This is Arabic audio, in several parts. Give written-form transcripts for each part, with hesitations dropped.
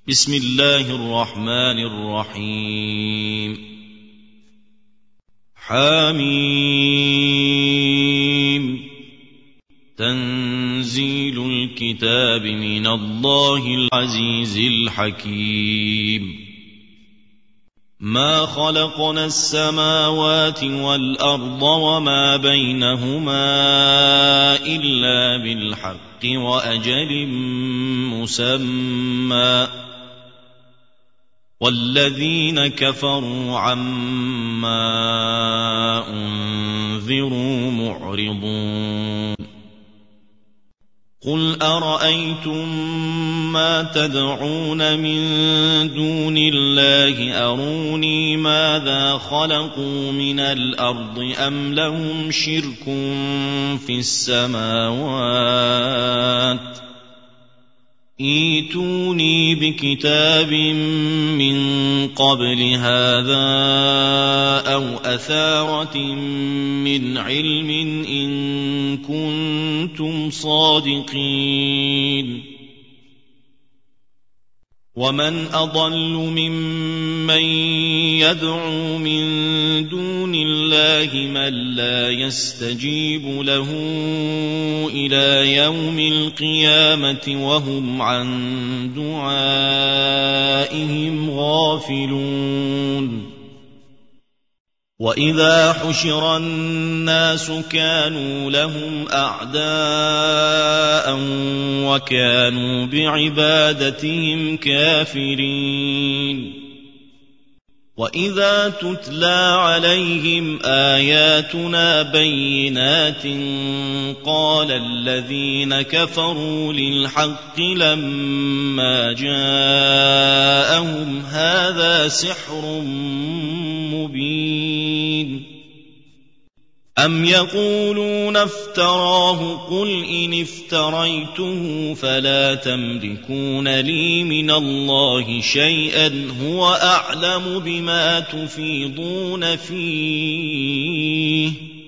بسم الله الرحمن الرحيم حميم تنزيل الكتاب من الله العزيز الحكيم ما خلقنا السماوات والأرض وما بينهما إلا بالحق وأجل مسمى والذين كفروا عما أنذروا معرضون قل أرأيتم ما تدعون من دون الله أروني ماذا خلقوا من الأرض أم لهم شرك في السماوات ائتوني بكتاب من قبل هذا أو أثارة من علم إن كنتم صادقين ومن أضل ممن يدعو من دون الله من لا يستجيب له إلى يوم القيامة وهم عن دعائهم غافلون وإذا حشر الناس كانوا لهم أعداء وكانوا بعبادتهم كافرين وإذا تتلى عليهم آياتنا بينات قال الذين كفروا للحق لما جاءهم هذا سحر مبين أم يقولون افتراه قل إن افتريته فلا تملكون لي من الله شيئا هو أعلم بما تفيضون فيه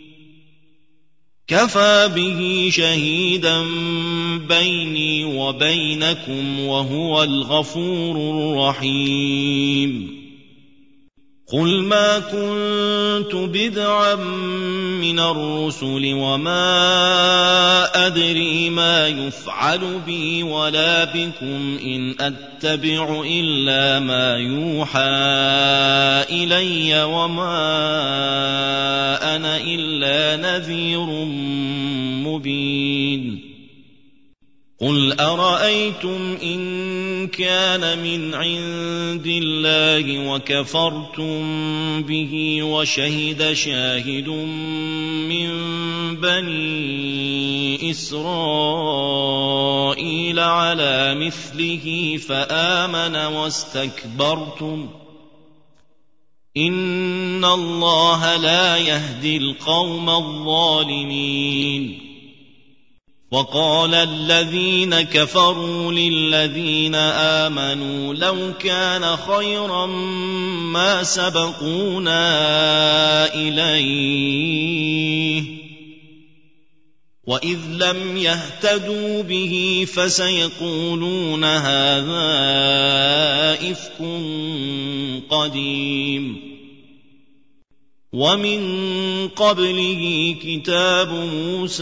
كفى به شهيدا بيني وبينكم وهو الغفور الرحيم قل ما كنت بدعا من الرسل وما أدري ما يفعل بي ولا بكم إن أتبع إلا ما يوحى إلي وما أنا إلا نذير مبين قل أرأيتم إن كان من عند الله وكفرتم به وشهد شاهد من بني إسرائيل على مثله فآمن واستكبرتم إن الله لا يهدي القوم الظالمين وقال الذين كفروا للذين آمنوا لو كان خيرا ما سبقونا إليه وإذ لم يهتدوا به فسيقولون هذا إفك قديم ومن قبله كتاب موسى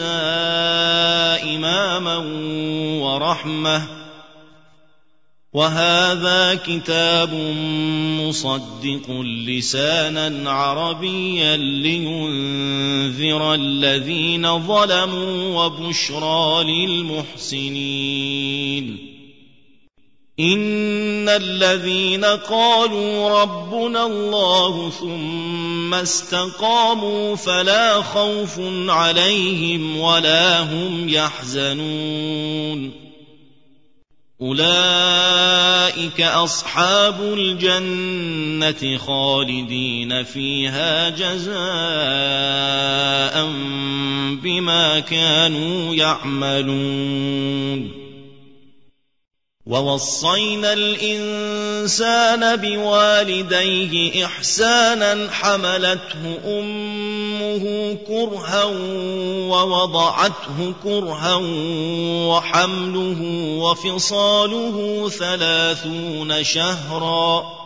إماما ورحمة وهذا كتاب مصدق لسانا عربيا لينذر الذين ظلموا وبشرى للمحسنين إن الذين قالوا ربنا الله ثم استقاموا فلا خوف عليهم ولا هم يحزنون أولئك أصحاب الجنة خالدين فيها جزاء بما كانوا يعملون ووصينا الإنسان بوالديه إحسانا حملته أمه كرها ووضعته كرها وحمله وفصاله 30 شهرا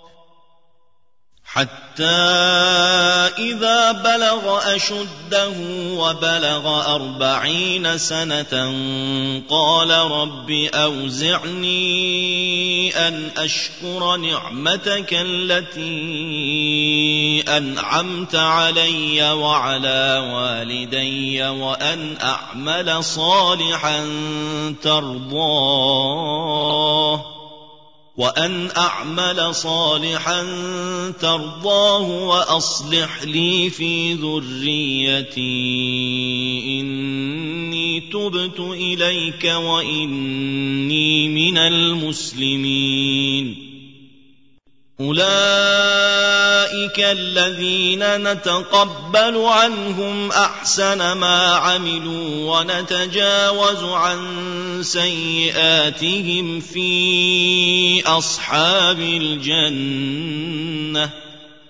حتى إذا بلغ أشده وبلغ 40 سنة قال رب أوزعني أن أشكر نعمتك التي أنعمت علي وعلى والدي وأن أعمل صالحا ترضاه وأصلح لي في ذريتي إني تبت إليك وإني من المسلمين أولئك الذين نتقبل عنهم أحسن ما عملوا ونتجاوز عن سيئاتهم في أصحاب الجنة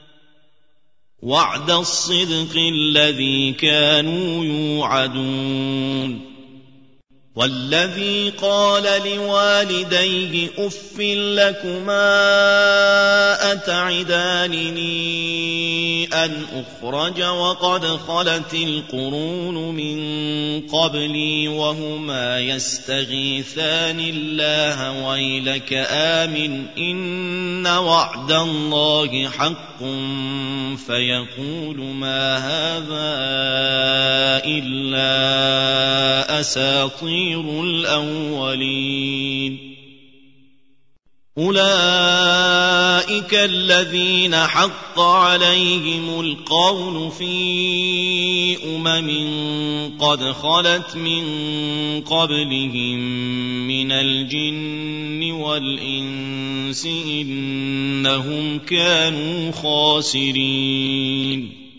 وعد الصدق الذي كانوا يوعدون والذي قال لوالديه أف لكما أتعدانني أن أخرج وقد خلت القرون من قبلي وهما يستغيثان الله ويلك آمن إن وعد الله حق فيقول ما هذا إلا أساطير الأولين أولئك الذين حق عليهم القول في قد خلت من قبلهم من الجن والإنس إنهم كانوا خاسرين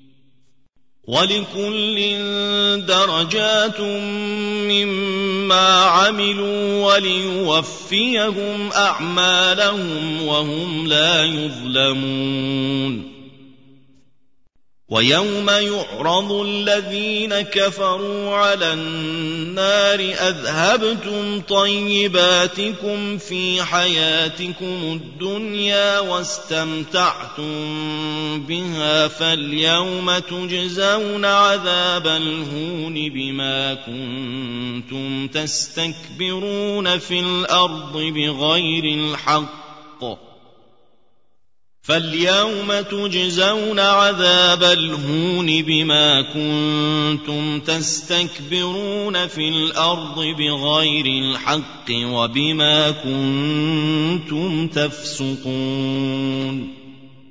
ولكل درجات مما عملوا وليوفيهم أعمالهم وهم لا يظلمون ويوم يعرض الذين كفروا على النار أذهبتم طيباتكم في حياتكم الدنيا واستمتعتم بها فاليوم تجزون عذاب الهون بما كنتم تستكبرون في الأرض بغير الحق فاليوم تجزون عذاب الهون بما كنتم تستكبرون في الأرض بغير الحق وبما كنتم تفسقون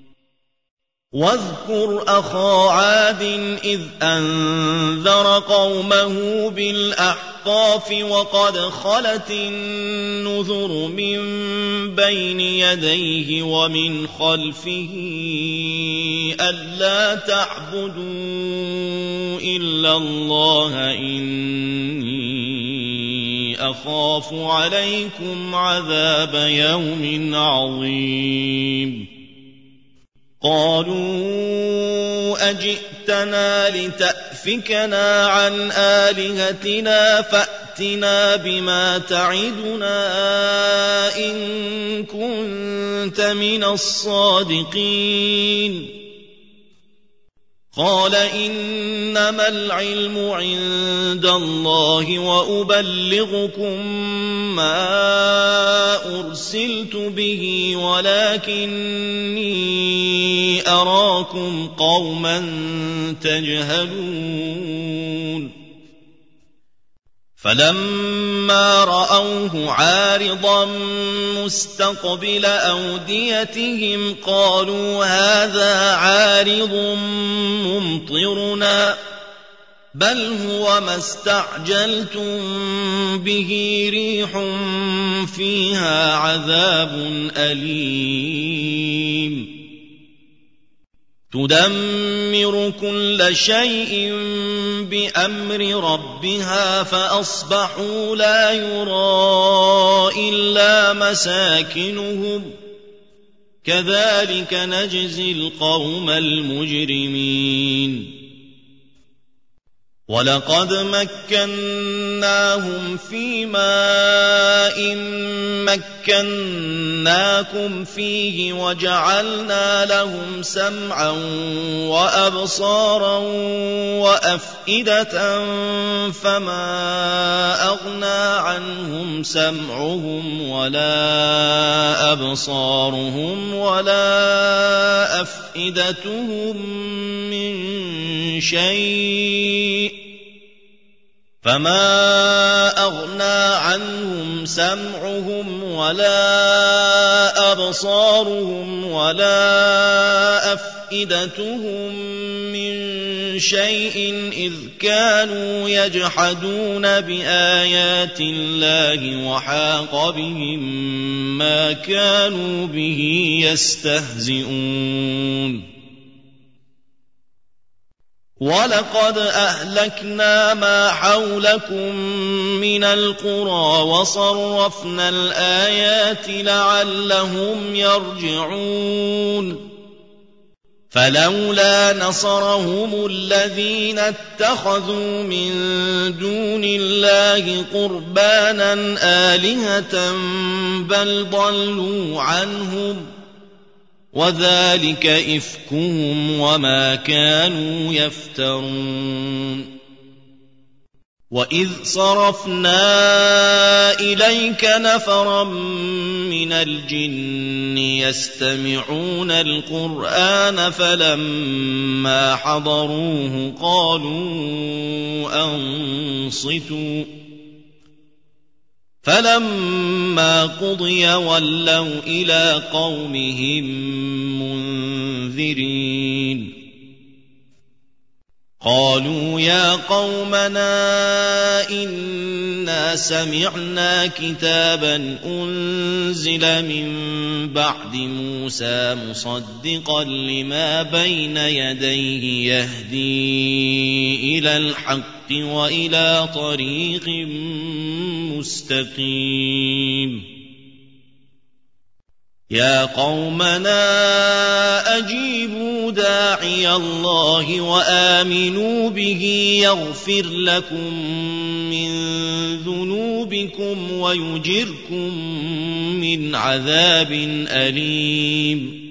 واذكر أخا عاد إذ أنذر قومه بالأحقاف وقد خلت النذر من بين يديه ومن خلفه ألا تعبدوا إلا الله إني أخاف عليكم عذاب يوم عظيم قالوا أجئتنا لتأفكنا عن آلهتنا فأتنا بما تعدنا إن كنت من الصادقين قال إنما العلم عند الله وأبلغكم ما أرسلت به ولكني أراكم قوما تجهلون فلما رأوه عارضا مستقبل أوديتهم قالوا هذا عارض ممطرنا بل هو ما استعجلتم به ريح فيها عذاب أليم تدمر كل شيء بأمر ربها فأصبحوا لا يرى إلا مساكنهم كذلك نجزي القوم المجرمين ولقد مكناهم في ماء مكناكم فيه وجعلنا لهم سمعا وأبصارا وأفئدة فما أغنى عنهم سمعهم ولا أبصارهم ولا أفئدتهم من شيء فما أغنى عنهم سمعهم ولا أبصارهم ولا أفئدتهم من شيء إذ كانوا يجحدون بآيات الله وحاق بهم ما كانوا به يستهزئون ولقد أهلكنا ما حولكم من القرى وصرفنا الآيات لعلهم يرجعون فلولا نصرهم الذين اتخذوا من دون الله قربانا آلهة بل ضلوا عنهم وذلك إفكهم وما كانوا يفترون وإذ صرفنا إليك نفرا من الجن يستمعون القرآن فلما حضروه قالوا أنصتوا فلما قضي ولوا إلى قومهم منذرين قالوا يا قومنا إنا سمعنا كتابا أنزل من بعد موسى مصدقا لما بين يديه يهدي إلى الحق وإلى طريق مستقيم يا قومنا أجيبوا داعي الله وآمنوا به يغفر لكم من ذنوبكم ويجركم من عذاب أليم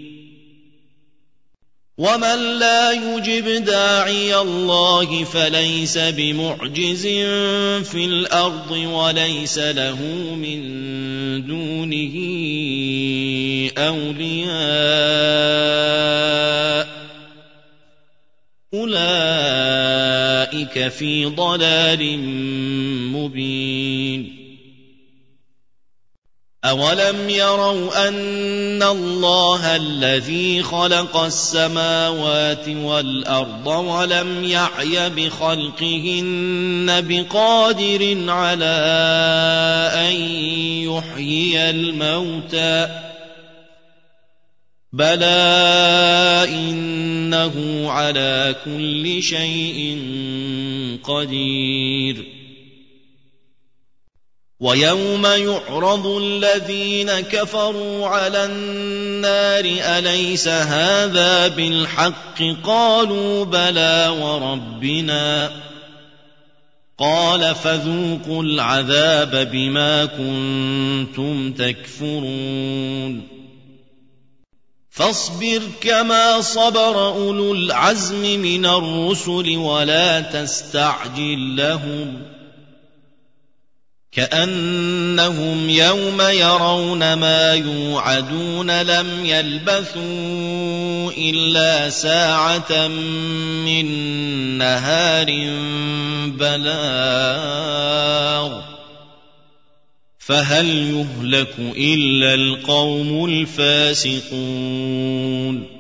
ومن لا يجب داعي الله فليس بمعجز في الأرض وليس له من دونه أولياء أولئك في ضلال مبين أولم يروا أن الله الذي خلق السماوات والأرض ولم يعي بخلقهن بقادر على أن يحيي الموتى بلى إنه على كل شيء قدير ويوم يعرض الذين كفروا على النار أليس هذا بالحق قالوا بلى وربنا قال فذوقوا العذاب بما كنتم تكفرون فاصبر كما صبر أولو العزم من الرسل ولا تستعجل لهم كأنهم يوم يرون ما يوعدون لم يلبثوا إلا ساعة من نهار بلاغ فهل يهلك إلا القوم الفاسقون